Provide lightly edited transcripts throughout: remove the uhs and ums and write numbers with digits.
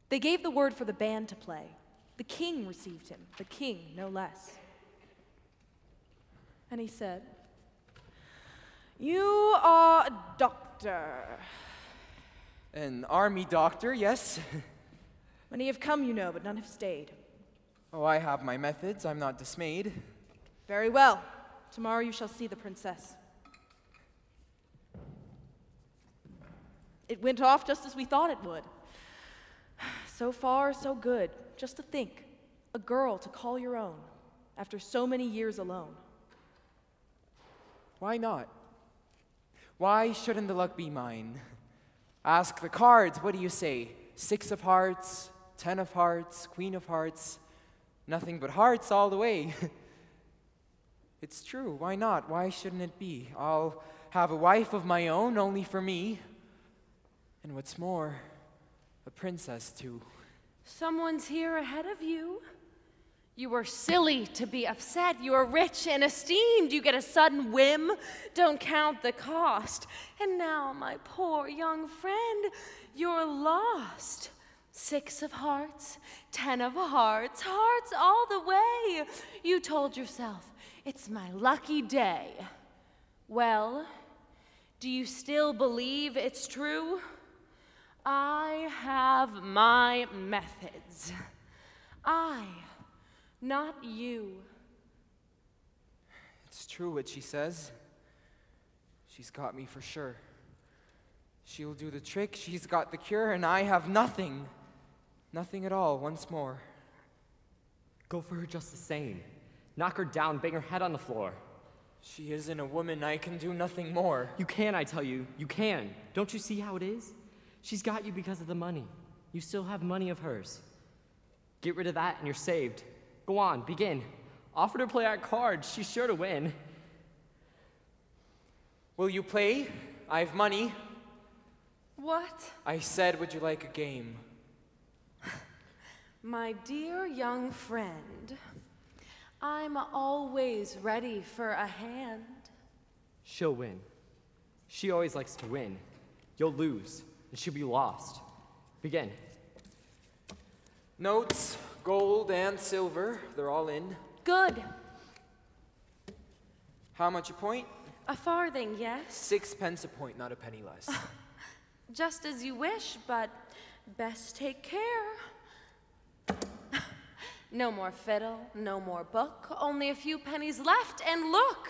They gave the word for the band to play. The king received him, the king, no less. And he said, "You are a doctor. An army doctor, yes. Many have come, you know, but none have stayed. Oh, I have my methods. I'm not dismayed. Very well. Tomorrow you shall see the princess." It went off just as we thought it would. So far, so good. Just to think, a girl to call your own after so many years alone. Why not? Why shouldn't the luck be mine? Ask the cards, what do you say? 6 of hearts, 10 of hearts, queen of hearts, nothing but hearts all the way. It's true, why not? Why shouldn't it be? I'll have a wife of my own, only for me. And what's more, a princess too. Someone's here ahead of you. You were silly to be upset. You are rich and esteemed. You get a sudden whim. Don't count the cost. And now, my poor young friend, you're lost. 6 of hearts, 10 of hearts, hearts all the way. You told yourself, it's my lucky day. Well, do you still believe it's true? I have my methods. Not you. It's true what she says. She's got me for sure. She'll do the trick, she's got the cure, and I have nothing. Nothing at all, once more. Go for her just the same. Knock her down, bang her head on the floor. She isn't a woman, I can do nothing more. You can, I tell you. You can. Don't you see how it is? She's got you because of the money. You still have money of hers. Get rid of that and you're saved. Go on, begin. Offer to play our cards. She's sure to win. Will you play? I have money. What? I said, would you like a game? My dear young friend, I'm always ready for a hand. She'll win. She always likes to win. You'll lose, and she'll be lost. Begin. Notes, gold and silver, they're all in. Good. How much a point? A farthing, yes? 6 pence a point, not a penny less. Just as you wish, but best take care. No more fiddle, no more book, only a few pennies left, and look!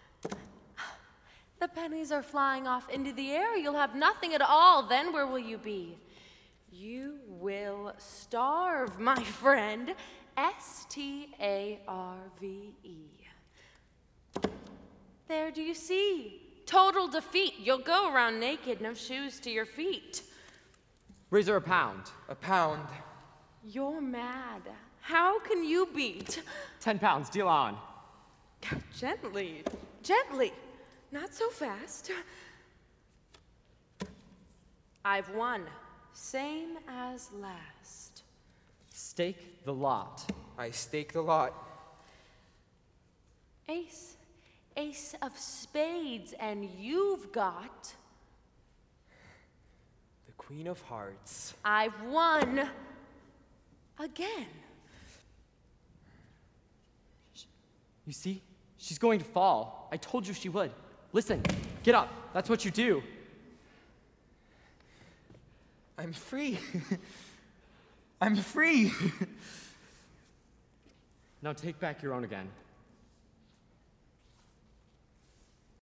The pennies are flying off into the air. You'll have nothing at all. Then where will you be? You will starve, my friend. S-T-A-R-V-E. There, do you see? Total defeat. You'll go around naked, no shoes to your feet. Raise her a pound. A pound. You're mad. How can you beat? 10 pounds, deal on. Gently, gently. Not so fast. I've won. Same as last. Stake the lot. I stake the lot. Ace. Ace of spades, and you've got... The Queen of Hearts. I've won. Again. You see? She's going to fall. I told you she would. Listen, get up. That's what you do. I'm free. I'm free. Now take back your own again.